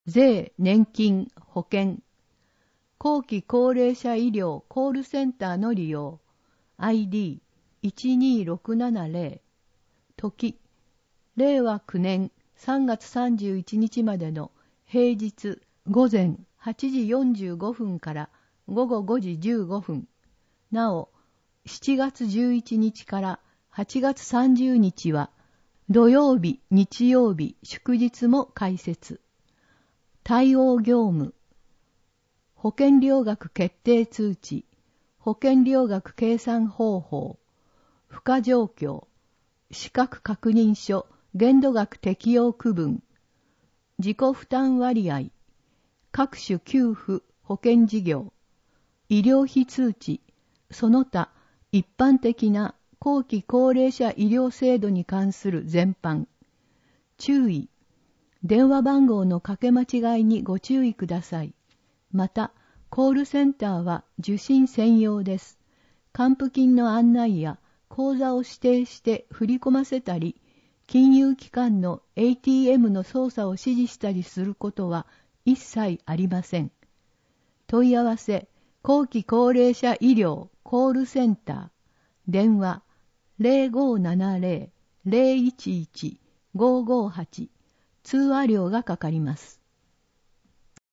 税、年金、保険、後期高齢者医療コールセンターの利用、ID12670、時、令和9年3月31日までの平日午前8時45分から午後5時15分、なお、7月11日から8月30日は土曜日、日曜日、祝日も開設。対応業務、保険料額決定通知、保険料額計算方法、付加状況、資格確認書、限度額適用区分、自己負担割合、各種給付保険事業、医療費通知、その他一般的な後期高齢者医療制度に関する全般。注意。電話番号の掛け間違いにご注意ください。また、コールセンターは受診専用です。還付金の案内や口座を指定して振り込ませたり、金融機関の ATM の操作を指示したりすることは一切ありません。問い合わせ、後期高齢者医療コールセンター、電話 0570-011-558、通話料がかかります。